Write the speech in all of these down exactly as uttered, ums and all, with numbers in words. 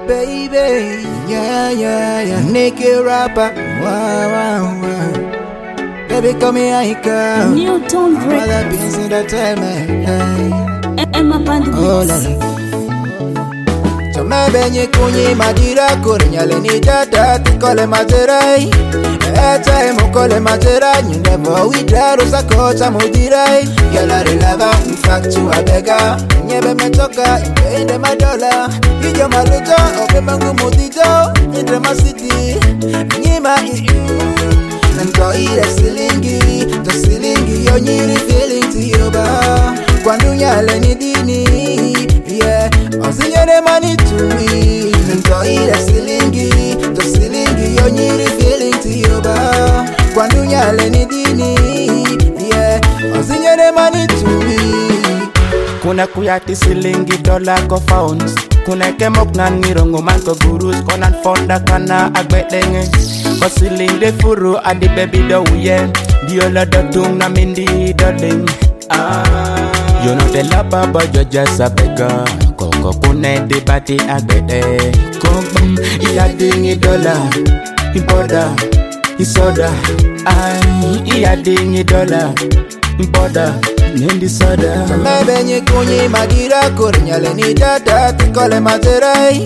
baby, yeah, yeah, yeah. Naked rapper, wow, wow, wow. Baby, come here, I come. Newton I'm all that beans in the time, hey. Emma Band Oh, la la. Chome benye kunyi madira kuri nyale ni dada tikole mazerai. Ete mukole mazerai. You never withdraw rosa kocha mudirai. Gela relava, in fact you a beggar. Nyebe metoka, inde madola. Ijo malujo, ope mangu mudijo. Indre ma city, nyima iu. Nto ire silingi, to silingi yo nyiri feeling to yoba. Kwandu nyale ni dini, yeah. Ozinyere money to me. Nto ire silingi, to silingi yo nyiri feeling to yoba. Kwandu nyale ni dini, yeah. Ozinyere money to me. Kuna kuyati silingi dola ko phones. Kuna kemok nan mirongo man ko gurus. Konan fonda kana agbetenge. Ko siling de furu adi baby do uye. Diola do tung na mindi darling. Ah, you know the lover but you're just a beggar. Koko kune di bati agbete. Kom iya dingi dola. Impoda, isoda. Ay, iya dingi dola. Impoda. Nindi soda. Chome benye kunyi madira kuri nyale ni dada tikole mazerai.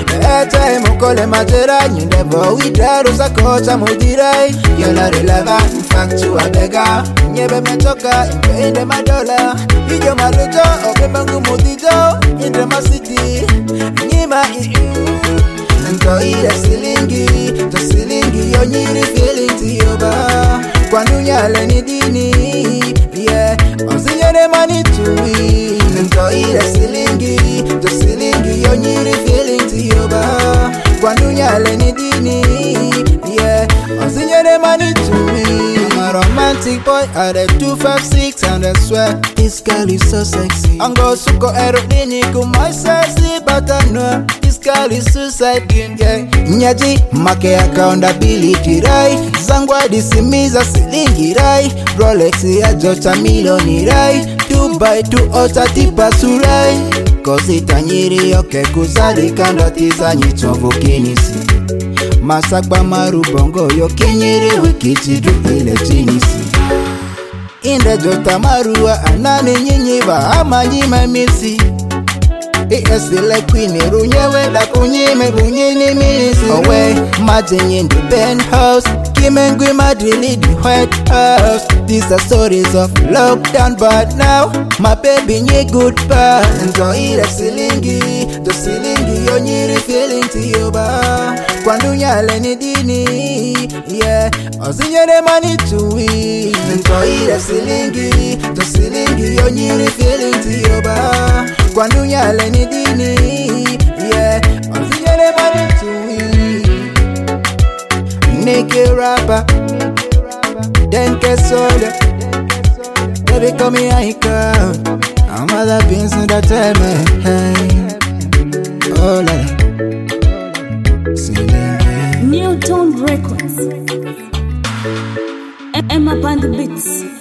Ete mukole mazerai. You never withdraw rosa kocha mudirai. Yola relava, in fact you a beggar. Nyebe metoka, inde madola. Ijo malujo, ope mangu mudijo. Indre ma city, nyima iu. Nto ire silingi, to silingi yo nyiri feeling to yoba. Kwandu nyale ni dini, yeah. Ozinyere money to me. Nto ire silingi, to silingi yo nyiri feeling to yoba. Kwandu nyale ni dini, yeah. Ozinyere money to me. I'm a romantic boy at a two five six and I swear this girl is so sexy. Ango suko ero nini kumai sexy, but I know this girl is suicide game, yeah. Nyaji make accountability rai. Zangwa disimiza silingi rai. Rolex ya jota milioni rai. two by two ota tipa surai. Kozi tanyiri yoke kuzali kando tiza nyichovu kinisi. Masakba maru bongo yo kenyere wikichidu ile jinisi. Inde jota marua anane nyinyiba ama nyima misi. Esile queen runyewe da kunyime runyini misi. Owe majenye in the penthouse. Kimengwe madrili the White House. These are stories of lockdown but now my baby nye goodbye. Nto ire silingi, to silingi yo nyiri feeling to yoba. Kwandu nyale ni dini, yeah. Ozinyere money to we. Nto ire silingi, to silingi yo nyiri feeling to yoba. Kwandu nyale ni dini, yeah. Ozinyere money to we. Naked rapper, then get soda. Baby, come here, I come. I'm all that beans in the time, hey. Oh, la la. Newton Records. Emma Band Beats.